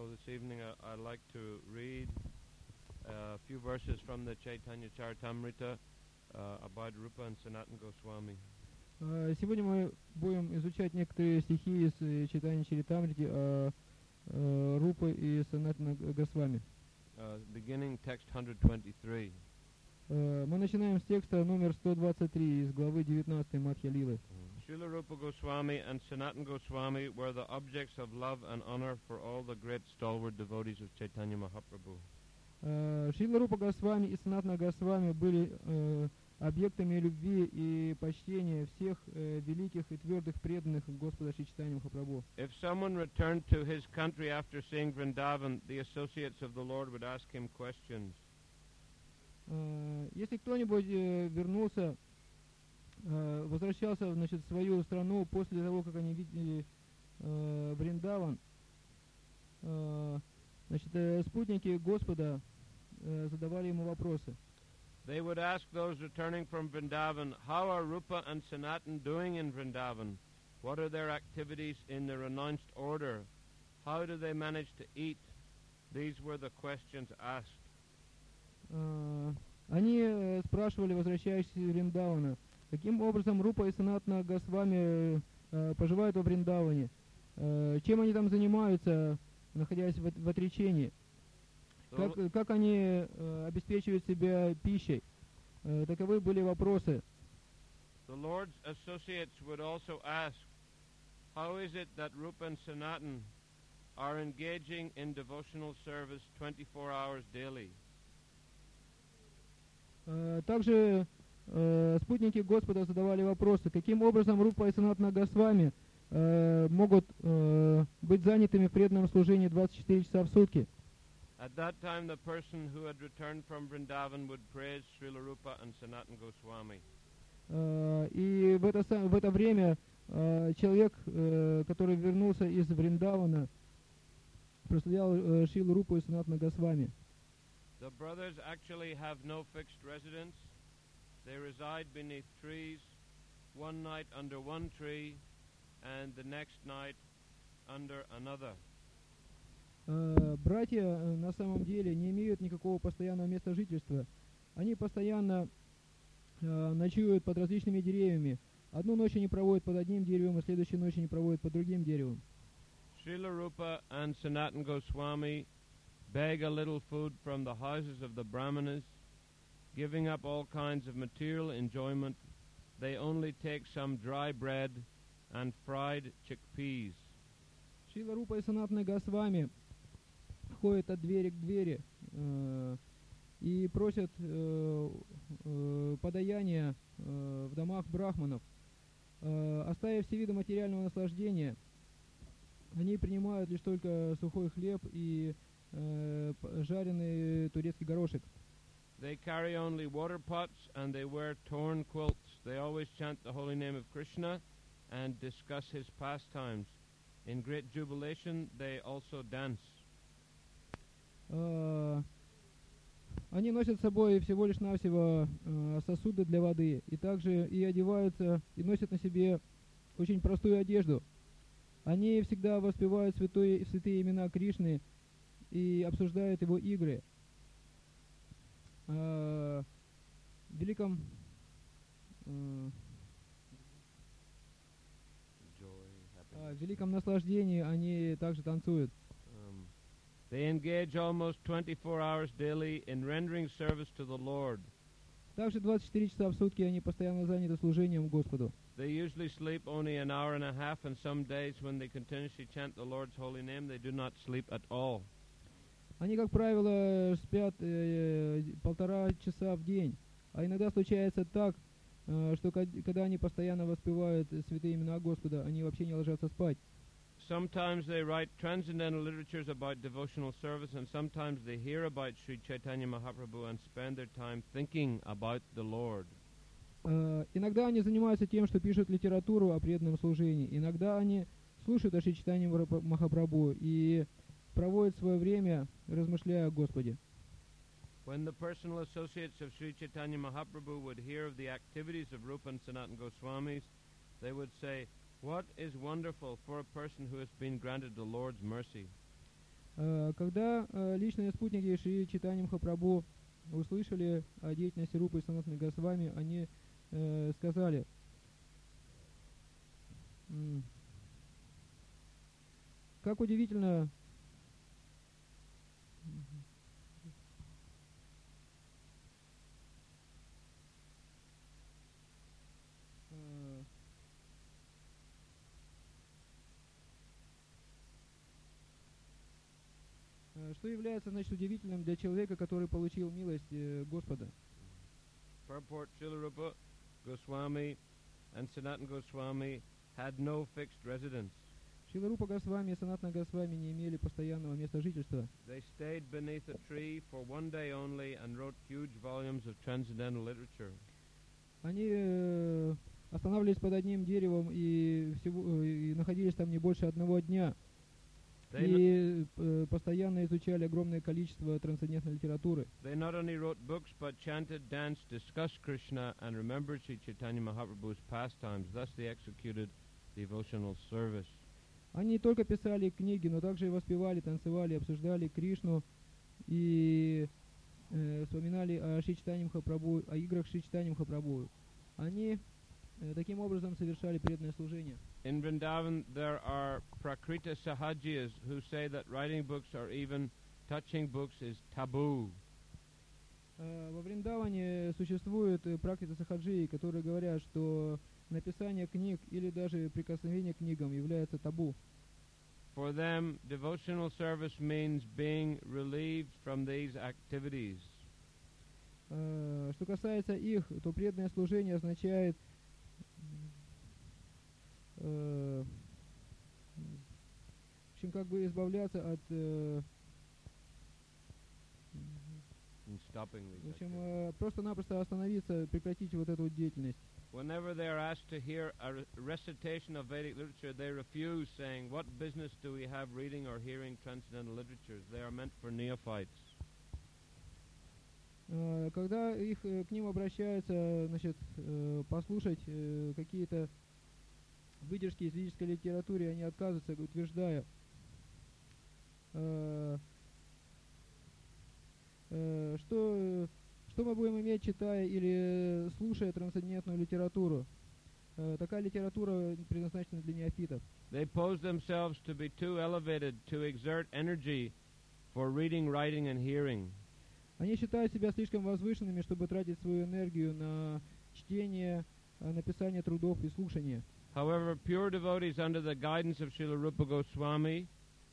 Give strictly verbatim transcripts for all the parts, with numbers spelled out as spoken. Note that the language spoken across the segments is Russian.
So this evening I, I'd like to read uh, a few verses from the Chaitanya Charitamrita uh, about Rupa and Sanatana Goswami. Uh, Сегодня мы будем изучать некоторые стихи из э, Чайтанья Чаритамрити о э, Рупы и Санатана Госвами. Uh, beginning text one hundred twenty-three. Uh, мы начинаем с текста номер сто двадцать три из главы девятнадцатой Мадхья-лилы. Srila Rupa Goswami and Sanatana Goswami were the objects of love and honor for all the great stalwart devotees of Chaitanya Mahaprabhu. Uh, Шрила Рупа Госвами и Санатана Госвами были uh, объектами любви и почтения всех uh, великих и твердых преданных Господа Шри Чайтанья Махапрабху. If someone returned to his country after seeing Vrindavan, the associates of the Lord would ask him questions. Uh, если кто-нибудь uh, вернулся, uh, возвращался, значит, в свою страну после того, как они видели uh, Вриндаван, uh, значит, uh, спутники Господа uh, задавали ему вопросы. They would ask those returning from Vrindavan, how are Rupa and Sanatan doing in Vrindavan? What are their activities in the renounced order? How do they manage to eat? These were the questions asked. Uh, они uh, спрашивали возвращающихся из Вриндавана, каким образом Рупа и Санатана Госвами uh, поживают во Вриндаване, uh, чем они там занимаются, находясь в, в отречении, как, как они uh, обеспечивают себя пищей. Uh, таковы были вопросы. The Lord's associates would also ask, how is it that Rupa and Sanatan are engaging in devotional service twenty-four hours daily? Uh, также uh, спутники Господа задавали вопросы, каким образом Рупа и Санатана Госвами uh, могут uh, быть занятыми в преданном служении двадцать четыре часа в сутки. At that time, the person who had returned from Vrindavan would praise Srila Rupa and Sanatana Goswami. Uh, и в это, в это время uh, человек, uh, который вернулся из Вриндавана, прославлял uh, Шрилу Рупу и Санатана Госвами. The brothers actually have no fixed residence. They reside beneath trees, one night under one tree, and the next night under another. Uh, братья uh, на самом деле не имеют никакого постоянного места жительства. Они постоянно uh, ночуют под различными деревьями. Одну ночь они проводят под одним деревом, а следующую ночь они проводят под другим деревом. Srila Rupa and Sanatana Goswami beg a little food from the houses of the Brahmanas, giving up all kinds of material enjoyment. They only take some dry bread and fried chickpeas. Шрила Рупа и Санатана Госвами ходят от двери к двери э, и просят э, э, подаяния э, в домах брахманов. Э, оставив все виды материального наслаждения, они принимают лишь только сухой хлеб и э, жареный турецкий горошек. They carry only water pots and they wear torn quilts. They always chant the holy name of Krishna and discuss his pastimes. In great jubilation, they also dance. Uh, они носят с собой всего лишь навсего uh, сосуды для воды, и также и одеваются, и носят на себе очень простую одежду. Они всегда воспевают святые, святые имена Кришны и обсуждают его игры. Uh, в великом uh, В великом наслаждении они также танцуют. Um, they engage almost twenty-four hours daily in rendering service to the Lord. Также двадцать четыре часа в сутки они постоянно заняты служением Господу. They usually sleep only an hour and a half, and some days when they continuously chant the Lord's holy name, they do not sleep at all. Они, как правило, спят э, полтора часа в день, а иногда случается так, что когда они постоянно воспевают святые имена Господа, они вообще не ложатся спать. Sometimes they write transcendental literatures about devotional service, and sometimes they hear about Sri Chaitanya Mahaprabhu and spend their time thinking about the Lord. Uh, иногда они занимаются тем, что пишут литературу о преданном служении. Иногда они слушают о Шри Чайтанье Махапрабху и проводят свое время, размышляя о Господе. When the personal associates of Sri Chaitanya Mahaprabhu would hear of the activities of Rupa and Sanatana Goswamis, they would say, "What is wonderful for a person who has been granted the Lord's mercy?" Э, Когда э, личные спутники Шри Чайтанья Махапрабху услышали о деятельности Рупы и Санатаны Госвами, они э, сказали: м, как удивительно, э, э, что является, значит, удивительным для человека, который получил милость э, Господа. Purport: Srila Rupa Goswami and Sanatana Goswami had no fixed residence. Шрила Рупа Госвами и Санатана Госвами не имели постоянного места жительства. They stayed beneath a tree for one day only and wrote huge volumes of transcendental literature. Они э, останавливались под одним деревом и, всего, и находились там не больше одного дня. They, И э, постоянно изучали огромное количество трансцендентной литературы. they not only wrote books but chanted, danced, discussed Krishna and remembered Sri Chaitanya Mahaprabhu's pastimes. Thus they executed devotional service. Они не только писали книги, но также и воспевали, танцевали, обсуждали Кришну и э, вспоминали о Шри Чайтанья Махапрабху, о играх Шри Чайтанья Махапрабху. Они э, таким образом совершали преданное служение. In Vrindavan there are Prakrita Sahajiyas who say that writing books or even touching books is taboo. Э, Во Вриндаване существуют э, практики сахаджии, которые говорят, что написание книг или даже прикосновение к книгам является табу. For them, devotional service means being relieved from these activities. Э, Что касается их, то преданное служение означает э, в общем, как бы избавляться от э, In stopping в these общем, activities. э, просто-напросто остановиться, прекратить вот эту вот деятельность. Whenever they are asked to hear a re- recitation of Vedic literature, they refuse, saying, "What business do we have reading or hearing transcendental literatures? They are meant for neophytes." Э, Когда их э, к ним обращаются, значит, э, послушать э, какие-то выдержки из ведической литературы, они отказываются, утверждая, э, э, что, что мы будем иметь, читая или слушая трансцендентную литературу. Э, Такая литература предназначена для неофитов. They pose themselves to be too elevated to exert energy for reading, writing, and hearing. Они считают себя слишком возвышенными, чтобы тратить свою энергию на чтение, э, написание трудов и слушание. However, pure devotees under the guidance of Srila Rupa Goswami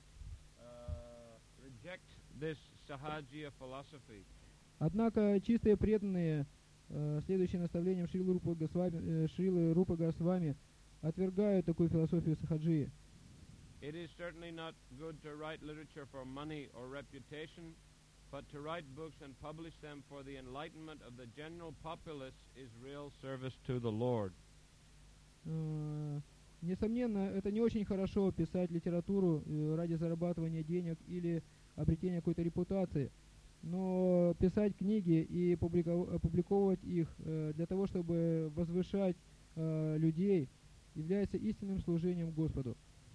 uh, reject this Sahajiya philosophy. Однако чистые преданные, э, следующие наставлениям Шрилы Рупы Госвами, э, Шрилы Рупы Госвами, отвергают такую философию сахаджии. It is certainly not good to write literature for money or reputation, but to write books and publish them for the enlightenment of the general populace is real service to the Lord. Э, Несомненно, это не очень хорошо писать литературу э, ради зарабатывания денег или обретения какой-то репутации, но писать книги и публико- опубликовывать их э, для того, чтобы возвышать э, людей, является истинным служением Господу.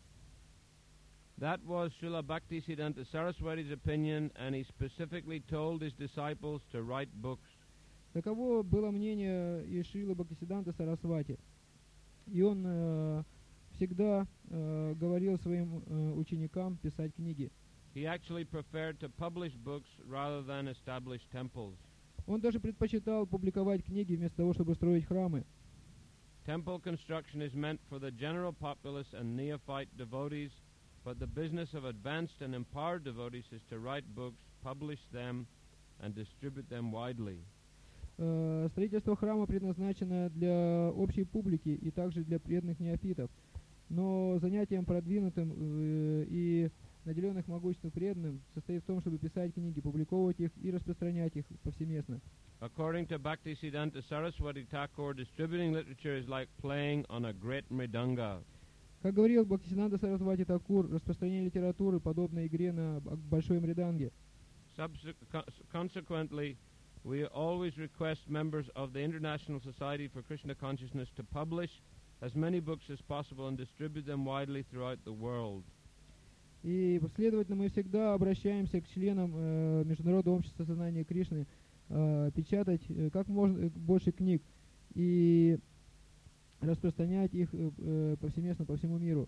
That was Srila Bhaktisiddhanta Saraswati's opinion, and he specifically told his disciples to write books. Таково было мнение и Шрилы Бхактисиддханты Сарасвати. И он э, всегда э, говорил своим э, ученикам писать книги. He actually preferred to publish books rather than establish temples. Он даже предпочитал публиковать книги вместо того, чтобы строить храмы. Temple construction is meant for the general populace and neophyte devotees, but the business of advanced and empowered devotees is to write books, publish them, and distribute them widely. Э, Строительство храма предназначено для общей публики и также для преданных неофитов. Но занятием продвинутым э, и наделенных могуществом преданным состоит в том, чтобы писать книги, публиковывать их и распространять их повсеместно. According to Bhaktisiddhanta Saraswati Thakur, distributing literature is like playing on a great mridanga. Как говорил Бхактисиддханта Сарасвати Такур, распространение литературы подобно игре на б- большой мриданге. Subse- co- consequently, we always request members of the International Society for Krishna Consciousness to publish as many books as possible and distribute them widely throughout the world. И, следовательно, мы всегда обращаемся к членам э, Международного общества сознания Кришны э, печатать э, как можно больше книг и распространять их э, э, повсеместно по всему миру.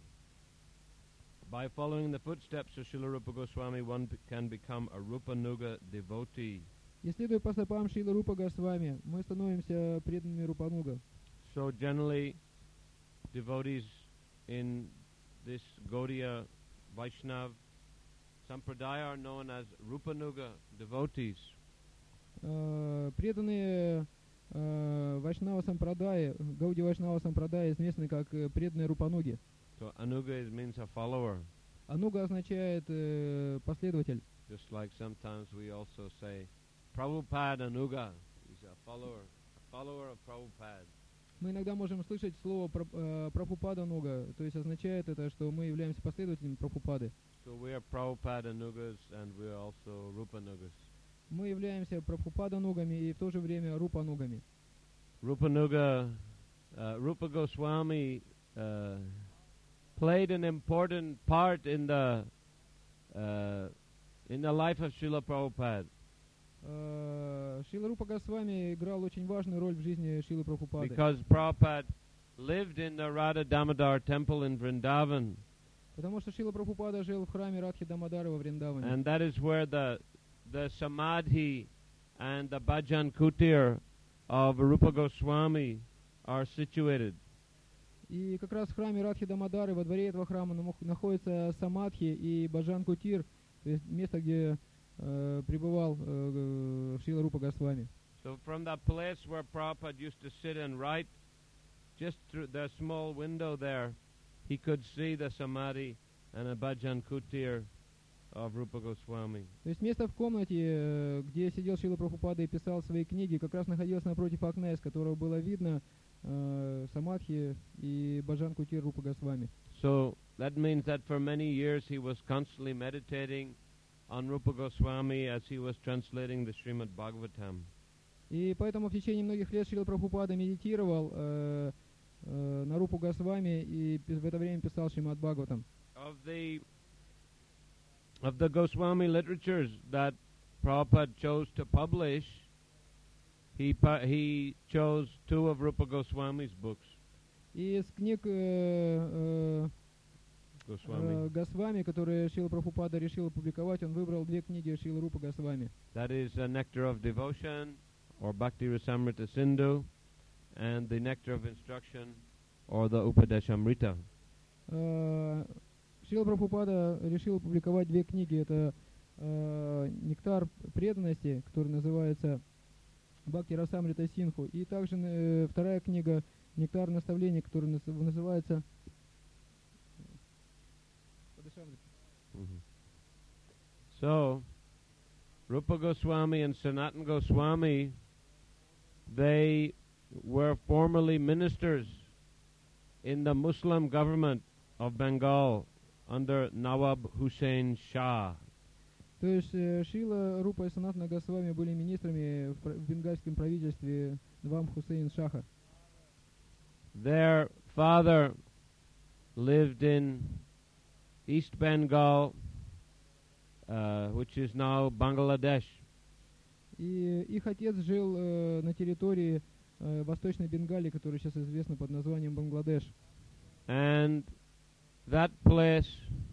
By following the footsteps of Srila Rupa Goswami, one b- can become a Rupanuga devotee. И следуя по стопам Шрилы Рупа Госвами, мы становимся преданными Рупануга. So generally, devotees in this Gaudiya Vaishnav Sampradaya are known as Rupanuga devotees. Э, преданные э, Вайшнава Сампрадай, Гауди Вайшнава Сампрадай известны как э, преданные Рупануги. So Anuga is, means a follower. Ануга означает э, последователь. Just like sometimes we also say, Prabhupada Anuga is a follower, a follower of Prabhupada. Мы иногда можем слышать слово про- э, Прабхупада Ануга, то есть означает это, что мы являемся последователями Прабхупады. So we are Prabhupada Anugas and we are also Rupanugas. Мы являемся Прабхупада Анугами и в то же время Рупанугами. Rupanuga, uh, Rupa Goswami uh, played an important part in the uh, in the life of Srila Prabhupada. Э, Шрила Рупа Госвами играл очень важную роль в жизни Шрилы Прабхупады. Because Prabhupada lived in the Radha Damodar temple in Vrindavan, Потому что Шрила Прабхупада жил в храме Радхи Дамодары во Вриндаване. and that is where the the samadhi and the bhajan kutir of Rupa Goswami are situated. И как раз в храме Радхи Дамодары во дворе этого храма намох- находится Самадхи и Баджан Кутир, то есть место, где э, пребывал э, Шрила Рупа Госвами. So from that place where Prabhupada used to sit and write, just through the small window there, he could see the samadhi and a bhajan kutir of Rupa Goswami. То есть место в комнате, э, где сидел Шрила Прабхупада и писал свои книги, как раз находилось напротив окна, из которого было видно э, Самадхи и Баджан Кутир Рупа Госвами. So that means that for many years he was constantly meditating on Rupa Goswami as he was translating the Srimad Bhagavatam. И поэтому в течение многих лет Шрила Прабхупада медитировал э, э, на Рупу Госвами и пи- в это время писал Шримад Бхагаватам. Of the of the Goswami literatures that Prabhupada chose to publish, he pu- he chose two of Rupa Goswami's books. И из книг э, э, Goswami. э, Госвами, которые Шрила Прабхупада решил опубликовать, он выбрал две книги Шрилы Рупа Госвами. That is uh, Nectar of Devotion, or Bhakti Rasamrita Sindhu, and the Nectar of Instruction, or the Upadeshamrita. Э, Шрила Прабхупада решил опубликовать две книги. Это э, «Нектар преданности», который называется «Бхакти Расамрита Синху», и также э, вторая книга «Нектар наставлений», которая наз- называется Mhm. So, Rupa Goswami and Sanatana Goswami, they were formerly ministers in the Muslim government of Bengal under Nawab Hussain Shah. То есть э, Шрила Рупа и Санатана Госвами были министрами в, пр- в бенгальском правительстве Наваб Хусейн Шаха. Their father lived in East Bengal, uh, which is now Bangladesh. И их отец жил э, на территории э, Восточной Бенгалии, которая сейчас известна под названием Бангладеш. And that place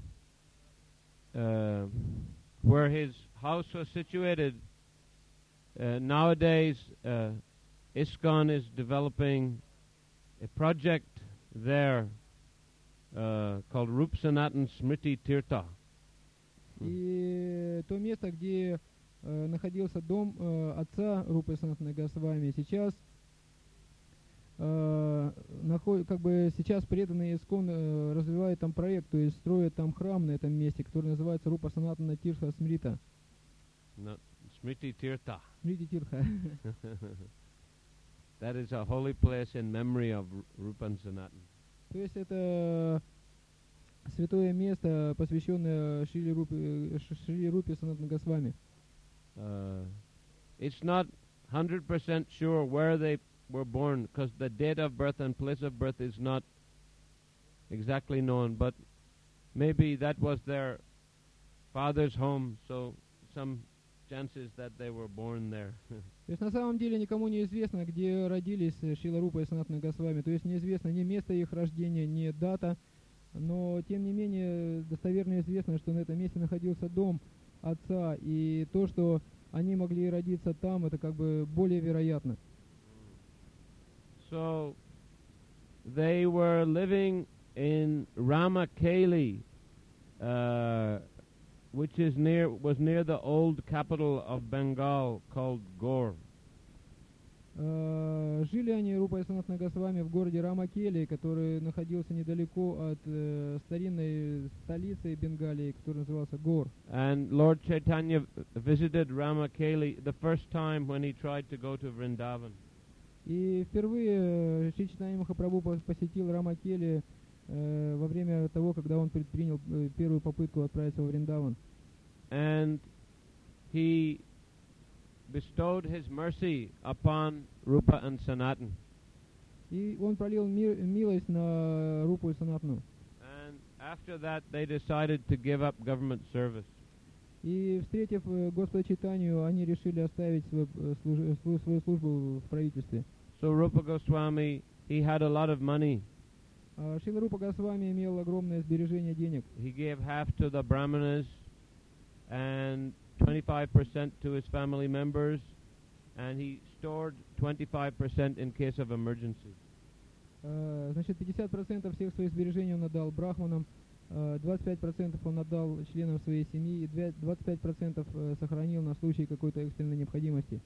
uh, where his house was situated, uh, nowadays uh, ISKCON is developing a project there uh, called Rup Sanatan Smriti Tirtha. И то место, где э, находился дом э, отца Рупы Санатана Госвами, сейчас э, наход- как бы сейчас преданные ИСККОН э, развивают там проект, то есть строят там храм на этом месте, который называется Рупа Санатана Тирха Смрита. No, Smriti Tirtha. Смрити Тирха. That is a holy place in memory of Ru- Rupan Sanatan. То есть это святое место, посвященное Шриле Рупе, Ш- Шриле Рупе Санатана Госвами. Uh, it's not one hundred percent sure where they were born because the date of birth and place of birth is not exactly known, but maybe that was their father's home, so some chances that they were born there. То есть на самом деле никому не известно, где родились Шрила Рупа и Санатана Госвами. То есть неизвестно ни место их рождения, ни дата. Но тем не менее достоверно известно, что на этом месте находился дом отца. И то, что они могли родиться там, это как бы более вероятно. So they were living in Ramakeli, uh, which is near was near the old capital of Bengal called Gaur. Uh, жили они, Рупа и Санатана Госвами, в городе Рамакели, который находился недалеко от uh, старинной столицы Бенгалии, который назывался Гор. And Lord Chaitanya visited Ramakeli the first time when he tried to go to Vrindavan. И впервые Шри Чайтанья Махапрабху посетил Рамакели э, во время того, когда он предпринял э, первую попытку отправиться во Вриндаван. And he bestowed his mercy upon Rupa and Sanatan. И он пролил мир, милость на Рупу и Санатану. And after that they decided to give up government service. И встретив э, Господа Чайтанью, они решили оставить свою, э, служ, свою, свою службу в правительстве. So Rupa Goswami, he had a lot of money. А Шрила Рупа Госвами имел огромное сбережение денег. He gave half to the Brahmanas and twenty-five percent to his family members, and he stored twenty-five percent in case of emergency. Uh, значит, пятьдесят процентов всех своих сбережений он отдал брахманам, uh, двадцать пять процентов он отдал членам своей семьи и двадцать пять процентов uh, сохранил на случай какой-то экстренной необходимости.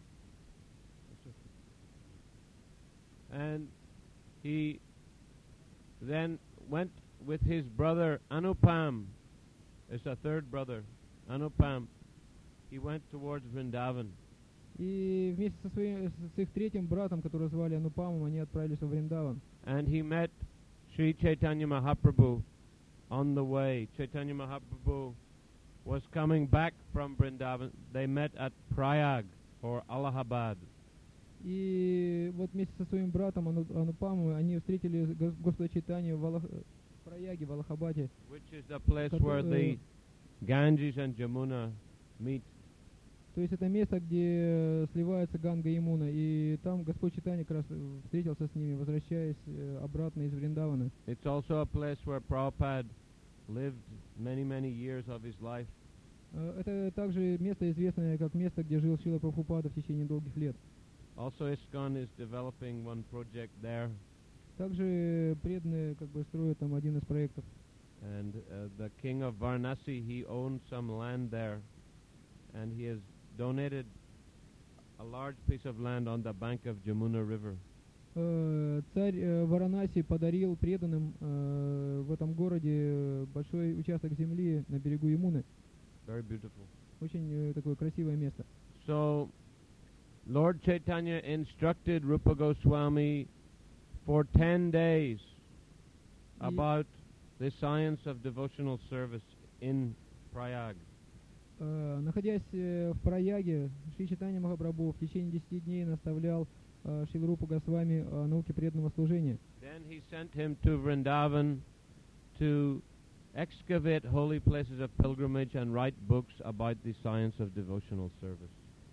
And he then went with his brother Anupam, it's a third brother, Anupam. He went towards Vrindavan. И вместе со своим, с их третьим братом, которого звали Анупамом, они отправились во Вриндаван. And he met Sri Chaitanya Mahaprabhu on the way. Chaitanya Mahaprabhu was coming back from Vrindavan. They met at Prayag or Allahabad. И вот вместе со своим братом Ану, Анупамом они встретили Господа Чайтанью в, Аллах, в Праяге, в Аллахабаде. Which is the place where the Ganges and Jamuna meet. То есть это место, где сливается Ганга и Ямуна, и там Господь Чайтанья как раз встретился с ними, возвращаясь обратно из Вриндавана. It's also a place where Prabhupada lived many, many years of his life. Это также место, известное как место, где жил Шрила Прабхупада в течение долгих лет. Also, ISKCON is developing one project there. Также преданные как бы строят там один из проектов. And uh, the king of Varanasi, he owns some land there, and he has donated a large piece of land on the bank of Jamuna River. Uh, царь uh, Варанаси подарил преданным uh, в этом городе большой участок земли на берегу Ямуны. Very beautiful. Очень uh, такое красивое место. So, Lord Chaitanya instructed Rupa Goswami for ten days about the science of devotional service in Prayag. Uh, находясь uh, в Праяге, Шри Чайтанья Махапрабху в течение десяти дней наставлял uh, Шрилу Рупу Госвами о науке преданного служения. Then he sent him to Vrindavan to excavate holy places of pilgrimage and write books about the science of devotional service.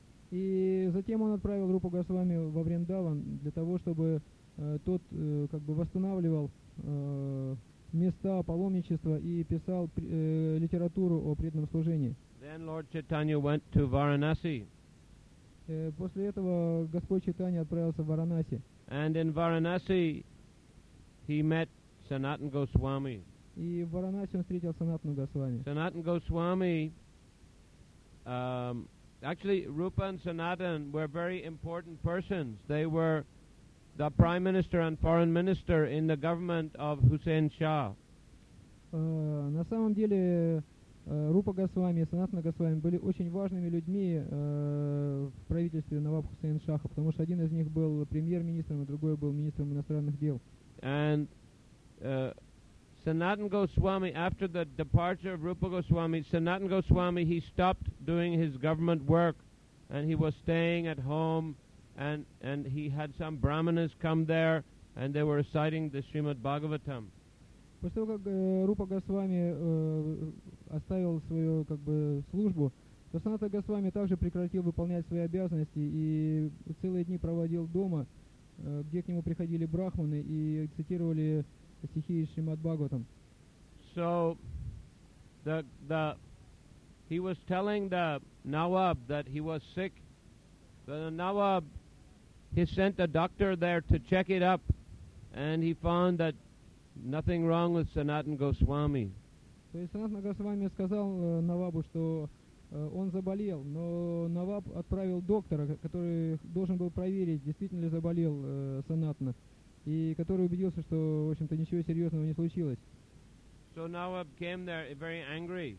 И затем он отправил Рупу Госвами во Вриндаван для того, чтобы uh, тот uh, как бы восстанавливал uh, места паломничества и писал uh, литературу о преданном служении. Then Lord Chaitanya went to Varanasi. Uh, после этого Господь Чайтанья отправился в Варанаси. And in Varanasi, he met Sanatan Goswami. И в Варанаси он встретил Санатану Госвами. Sanatan Goswami, um, actually, Rupa and Sanatan were very important persons. They were the Prime Minister and Foreign Minister in the government of Hussein Shah. Uh, на самом деле, uh, Рупа Госвами и Санатана Госвами были очень важными людьми uh, в правительстве Наваб Хусейн Шаха, потому что один из них был премьер-министром, а другой был министром иностранных дел. And uh, Sanatan Goswami, after the departure of Rupa Goswami, Sanatan Goswami, he stopped doing his government work, and he was staying at home, and, and he had some brahmanas come there, and they were reciting the Srimad Bhagavatam. После того, как э, Рупа Госвами э, оставил свою как бы службу, то Санатана Госвами также прекратил выполнять свои обязанности и целые дни проводил дома, э, где к нему приходили брахманы и цитировали стихи из Шримад Бхагаватам. So the the he was telling the Nawab that he was sick. The Nawab, he sent a doctor there to check it up, and he found that nothing wrong with Sanatana Goswami. То есть Санатана Госвами сказал э, Навабу, что э, он заболел, но Наваб отправил доктора, который должен был проверить, действительно ли заболел э, Санатана, и который убедился, что, в общем-то, ничего серьезного не случилось. So Nawab came there very angry.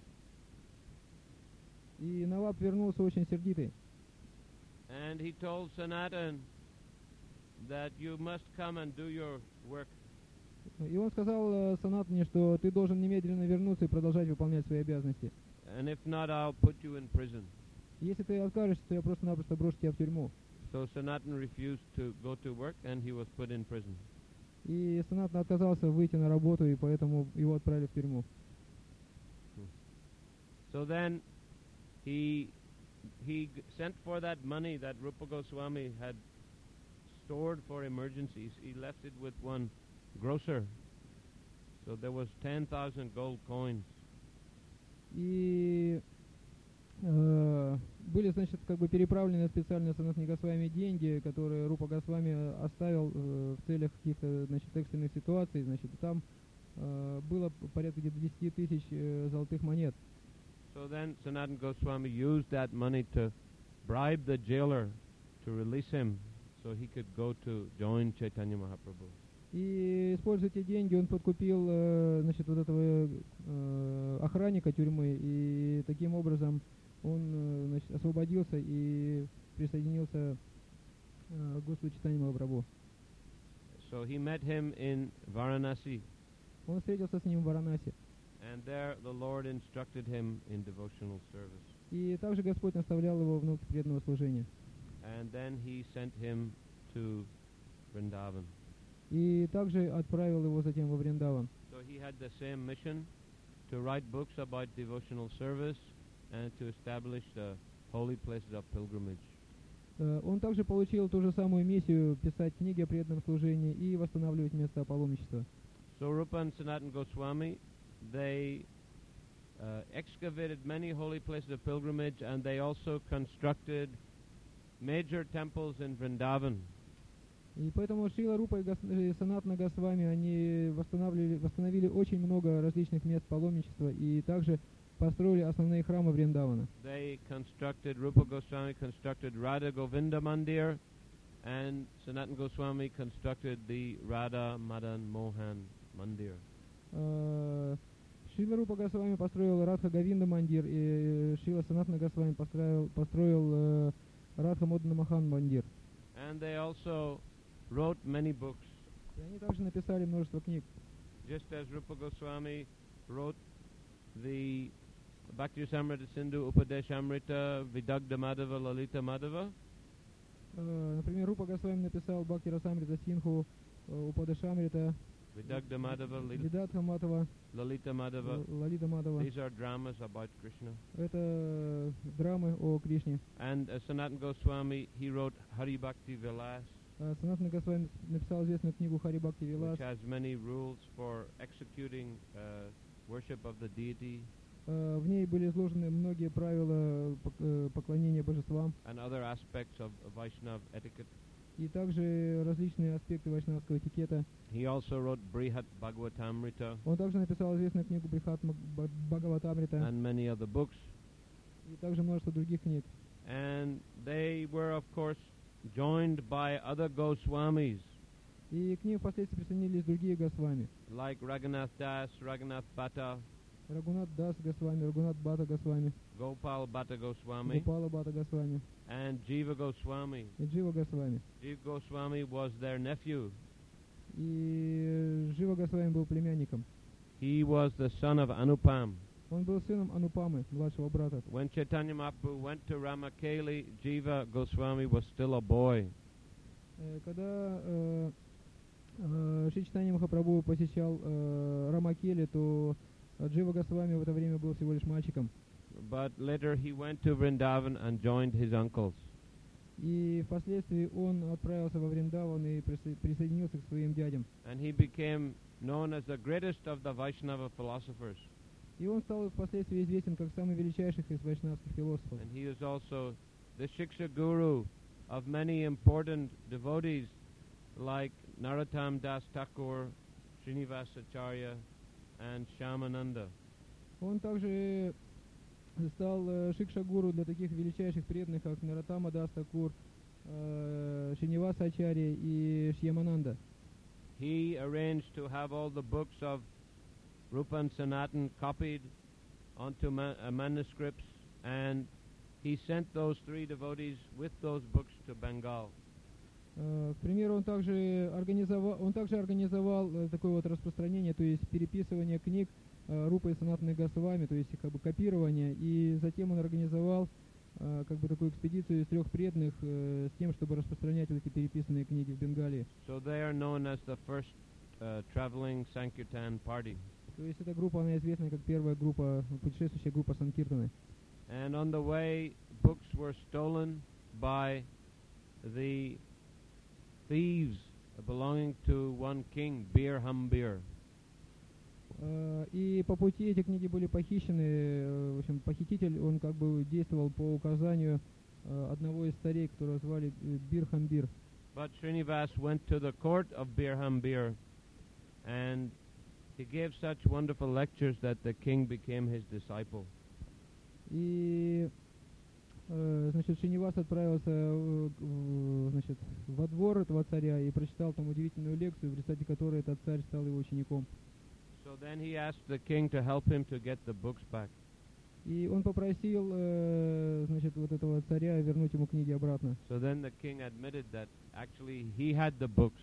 И Наваб вернулся очень сердитый. And he told Sanatan that you must come and do your work. И он сказал э, Санатане, что ты должен немедленно вернуться и продолжать выполнять свои обязанности. And if not, I'll put you in prison. Если ты откажешься, то я просто-напросто брошу тебя в тюрьму. So Sanatan refused to go to work, and he was put in prison. И Санатан отказался выйти на работу, и поэтому его отправили в тюрьму. So then he he g- sent for that money that Rupa Goswami had stored for emergencies. He left it with one grocer. So there was ten thousand gold coins. И э, были, значит, как бы переправлены специально Санатане Госвами деньги, которые Рупа Госвами оставил э, в целях каких-то, значит, экстренных ситуаций. Значит, там э, было порядка где-то десять тысяч э, золотых монет. So then Sanatana Goswami used that money to bribe the jailer to release him so he could go to join Chaitanya Mahaprabhu. И, используя эти деньги, он подкупил, э, значит, вот этого э, охранника тюрьмы, и таким образом он, э, значит, освободился и присоединился э, к Господу Чайтанье Махапрабху. So he met him in Varanasi, Он встретился с ним в Варанаси. and there the Lord instructed him in devotional service. И также Господь наставлял его в науке преданного служения. And then he sent him to Vrindavan. И также отправил его затем во Вриндаван. So he had the same mission to write books about devotional service and to establish the holy places of pilgrimage. Э, Он также получил ту же самую миссию писать книги о преданном служении и восстанавливать места паломничества. So Rupa and Sanatana Goswami, they uh, excavated many holy places of pilgrimage, and they also constructed major temples in Vrindavan. И поэтому Шрила Рупа и Гос- и Санатана Госвами, они восстанавливали, восстановили очень много различных мест паломничества и также построили основные храмы Вриндавана. They constructed, Rupa Goswami constructed Radha Govinda Mandir, and Sanatana Goswami constructed the Radha Madan Mohan Mandir. Э, Шрила Рупа Госвами построил Радха Говинда Мандир, и Шрила Санатана Госвами построил, построил э, Радха Модана Махан Мандир. And they also wrote many books, И они также написали множество книг. just as Rupa Goswami wrote the Bhakti Samrita Sindhu Upadeshamrita Vidagda Madhava Lalita Madhava. Э, Например, Рупа Госвами написал Бхакти Расамрита Синху, э, Упадешамрита, Vidagda Madhava, Lil- Видатха Матова, Lalita Madhava. Л- Лалита Мадова. These are dramas about Krishna. Это драмы о Кришне. And uh, Sanatana Goswami, he wrote Hari Bhakti Vilas, А Санатана Госвами написал известную книгу Хари Бхакти Вилас. which has many rules for executing uh, worship of the deity Э, В ней были изложены многие правила пок- э, поклонения божествам and other aspects of Vaishnav etiquette. и также различные аспекты вайшнавского этикета. He also wrote Brihat Bhagavatamrita Он также написал известную книгу Брихат Маг- Ба- Бхагаватамрита and many other books. и также множество других книг. And they were, of course, joined by other Goswamis И к ним впоследствии присоединились другие Госвами. like Raghunath Das, Raghunath Bhatta, Рагунат Дас Госвами, Рагунат Бата Госвами, Gopal Bhatta Goswami, Гопала Бата Госвами and Jiva Goswami. и Джива Госвами. Jiva Goswami was their nephew. И Жива Госвами был племянником. He was the son of Anupam. Он был сыном Анупамы, младшего брата. When Chaitanya Mahaprabhu went to Ramakeli, Jiva Goswami was still a boy. Э, Когда э, э, Шри Чайтанья Махапрабху посещал э, Рамакели, то Джива Госвами в это время был всего лишь мальчиком. But later he went to Vrindavan and joined his uncles. И впоследствии он отправился во Вриндаван и присо- присоединился к своим дядям. And he became known as the greatest of the Vaishnava philosophers. И он стал впоследствии известен как самый величайший из вайшнавских философов. And he is also the Shiksha Guru of many important devotees like Narottam Das Thakur, Srinivasacharya, and Shyamananda. Он также стал э, шикша-гуру для таких величайших преданных, как Нароттама Дас Такур, э, Шриниваса Ачарья и Шьямананда. He arranged to have all the books of Rupa and Sanatan copied onto ma- uh, manuscripts, and he sent those three devotees with those books to Bengal. Э, К примеру, он также организовал, он также организовал э, такое вот распространение, то есть переписывание книг э, Рупы и Санатаны Госвами, то есть как бы копирование, и затем он организовал э, как бы такую экспедицию из трех преданных э, с тем, чтобы распространять вот эти переписанные книги в Бенгалии. So they are known as the first uh, traveling Sankirtan party. То есть эта группа, она известна как первая группа, путешествующая группа Санкиртаны. And on the way, books were stolen by the thieves belonging to one king, Bir Hambir. Э, И по пути эти книги были похищены. э, В общем, похититель, он как бы действовал по указанию э, одного из царей, которого звали э, Бир Хамбир. But Srinivas went to the court of Bir Hambir, and he gave such wonderful lectures that the king became his disciple. И э, значит, Шринивас отправился э, в- значит, во двор этого царя и прочитал там удивительную лекцию, в результате которой этот царь стал его учеником. So then he asked the king to help him to get the books back. И он попросил э, значит, вот этого царя вернуть ему книги обратно. So then the king admitted that actually he had the books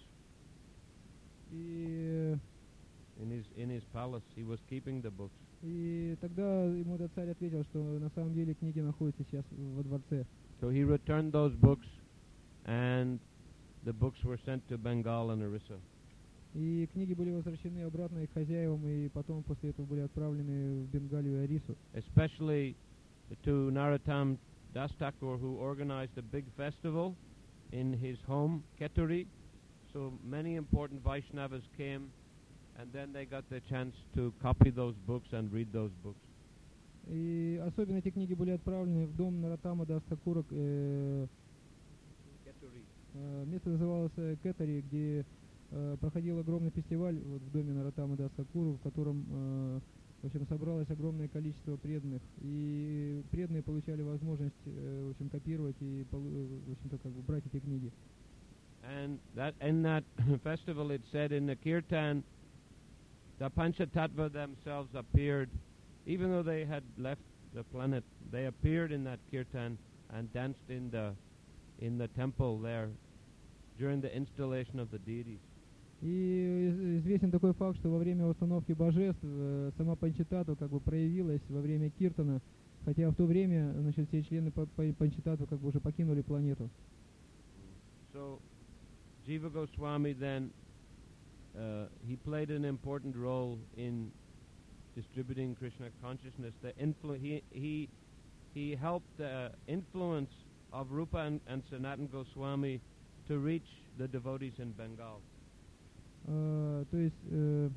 И, in his in his palace. He was keeping the books. и тогда ему этот царь ответил, что на самом деле книги находятся сейчас во дворце. So he returned those books, and the books were sent to Bengal and Orissa. И книги были возвращены обратно их хозяевам, и потом после этого были отправлены в Бенгалию и Орису. Especially to Narottam Das Thakur, who organized a big festival in his home, Keturi. So many important Vaishnavas came, and then they got the chance to copy those books and read those books. И особенно эти книги были отправлены в дом Нароттама Дас Такура. э, Keturi. э, Место называлось э, Кетари, где э, проходил огромный фестиваль вот, в доме Нароттама Дас Такура, в котором э, в общем, собралось огромное количество преданных. И преданные получали возможность э, в общем, копировать и полу- э, в общем-то, как бы брать эти книги. And that in that festival, it said in the kirtan, the Panchatattva themselves appeared, even though they had left the planet. They appeared in that kirtan and danced in the in the temple there during the installation of the deities. И из- известен такой факт, что во время установки божеств э, сама Панчататва как бы проявилась во время Киртана, хотя в то время, значит, все члены па- па- Панчататвы как бы уже покинули планету. So, Jiva Goswami then uh, he played an important role in distributing Krishna consciousness. The influ- he he he helped the influence of Rupa and, and Sanatan Goswami to reach the devotees in Bengal. Э, То есть э,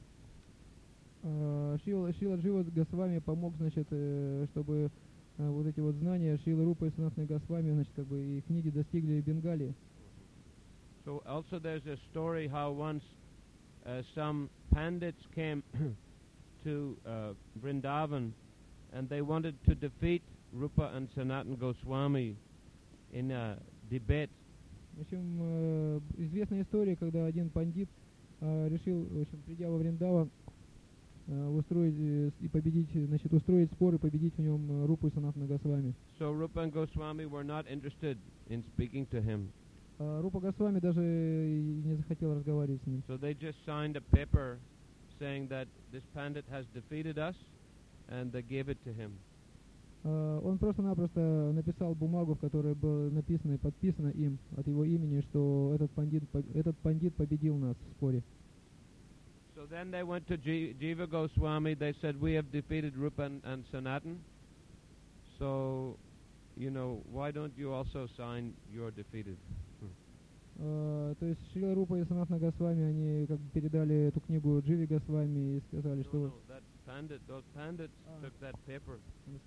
э, Шила, Шила Джива Госвами помог, значит, э, чтобы э, вот эти вот знания Шилы Рупы и Санатаны Госвами, значит, как бы и книги достигли Бенгалии. So also there's a story how once uh, some pandits came to uh, Vrindavan and they wanted to defeat Rupa and Sanatan Goswami in a debate. В общем, э, известная история, когда один пандит э, решил, в общем, придя во Вриндаван, э, устроить э, и победить, значит, устроить спор и победить в нем э, Рупу и Санатана Госвами. So Rupa and Goswami were not interested in speaking to him. А Рупа Госвами даже и не захотел разговаривать с ним. So they just signed a paper saying that this pandit has defeated us, and they gave it to him. А, Он просто-напросто написал бумагу, в которой было написано и подписано им от его имени, что этот пандит, по- этот пандит победил нас в споре. So then they went to Ji- Jiva Goswami. They said, we have defeated Rupa and, and Sanatan. So, you know, why don't you also sign you're defeated? А, То есть Шрила Рупа и Санатана Госвами, они как бы передали эту книгу Дживе Госвами и сказали, No, что... no, that pandit, those pandits Ah. took that paper.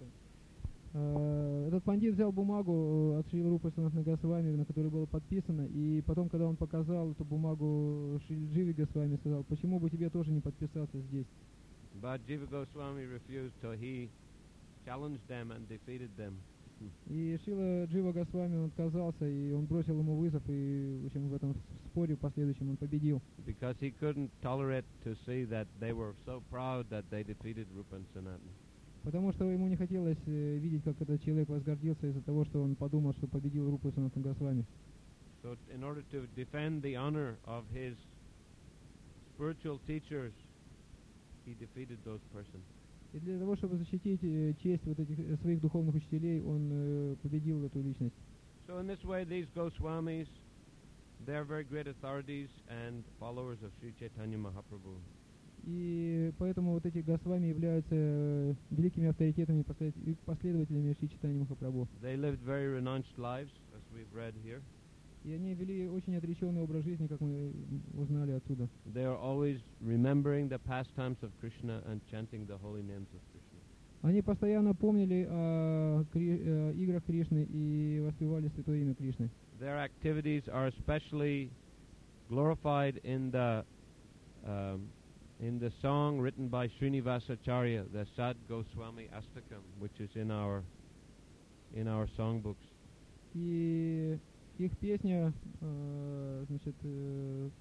А, Этот пандит взял бумагу от Шрила Рупы и Санатана Госвами, на которой было подписано, и потом, когда он показал эту бумагу Шриле Дживе Госвами, сказал, почему бы тебе тоже не подписаться здесь? But Jiva Goswami refused, so he challenged them and defeated them. И Шрила Джива Госвами, он отказался, и он бросил ему вызов, и в общем в этом споре в последующем он победил. Because he couldn't tolerate to see that they were so proud that they defeated Rupa and Sanatan. Потому что ему не хотелось э, видеть, как этот человек возгордился из-за того, что он подумал, что победил Рупу и Санатана Госвами. So in order to defend the honor of his spiritual teachers, he defeated those persons. И для того, чтобы защитить э, честь вот этих э, своих духовных учителей, он э, победил эту личность. So in this way, these Goswamis, they are very great authorities and followers of Sri Chaitanya Mahaprabhu. И поэтому вот эти Госвами являются э, великими авторитетами и послед- и последователями Шри Чайтаньи Махапрабху. They lived very renounced lives, as we've read here. И они вели очень отреченный образ жизни, как мы м, узнали отсюда. They are always remembering the pastimes of Krishna and chanting the holy names of Krishna. Они постоянно помнили о Кри- э, играх Кришны и воспевали святое имя Кришны. Their activities are especially glorified in the um, in the song written by Srinivasacharya, the Sad Goswami Astakam, which is in our in our songbooks. И их песня, э, значит, э,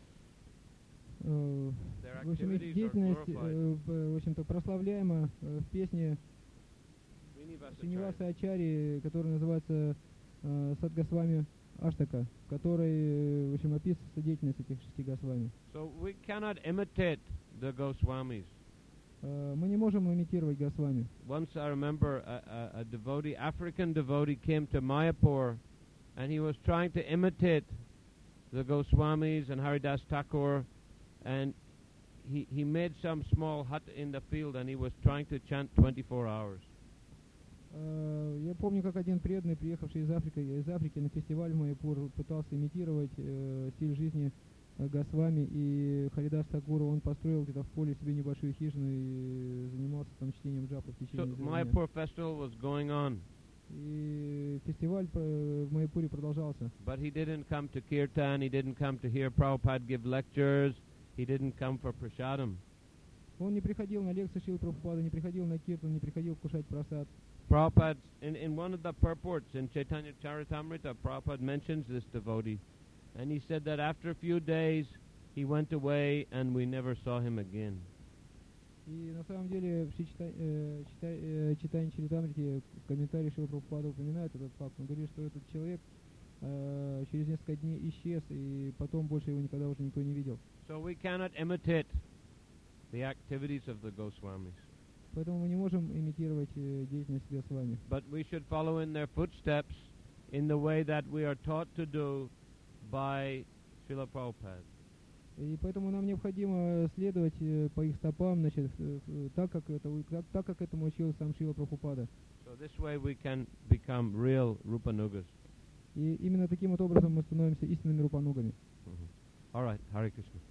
э, Their в общем, их activities are деятельность, glorified. э, в в общем-то, прославляема э, в песне Srinivasacharya. Сриниваса Ачари, которая называется э, Садгосвами Аштака, в которой, э, в общем, описывается деятельность этих шести Госвами. So we cannot imitate the Goswamis. Э, Мы не можем имитировать Госвами. Once I remember a, a, a devotee, African devotee, came to Mayapur, and he was trying to imitate the Goswamis and Haridas Thakur, and he he made some small hut in the field, and he was trying to chant twenty-four hours. Э, Я помню, как один преданный, приехавший из Африки, из Африки на фестиваль в Майяпур, пытался имитировать э, стиль жизни э, Госвами и Харидас Такура. Он построил где-то в поле себе небольшую хижину и занимался там чтением джапа в So течение дня. Mayapur festival was going on, И фестиваль э, в Майяпуре продолжался. but he didn't come to kirtan, he didn't come to hear Prabhupada give lectures, he didn't come for prasadam. Он не приходил на лекции Шрилы Прабхупады, не приходил на киртан, не приходил кушать прасад. Prabhupada, in, in one of the purports in Chaitanya Charitamrita, Prabhupada mentions this devotee. And he said that after a few days, he went away and we never saw him again. И на самом деле в Шри Чита- э, Чита- э, читании Чаритамрити в комментарии Шрила Прабхупада упоминает этот факт. Он говорит, что этот человек э, через несколько дней исчез, и потом больше его никогда уже никто не видел. So we cannot imitate the activities of the Goswamis. Поэтому мы не можем имитировать э, деятельность Госвами. But we should follow in their footsteps in the way that we are taught to do by Srila Prabhupada. И поэтому нам необходимо следовать э, по их стопам, значит, э, э, так, как это, у- так, так как этому учил сам Шрила Прабхупада. So this way we can become real Rupanugas. И именно таким вот образом мы становимся истинными рупанугами. Mhm. All right, Hare Krishna.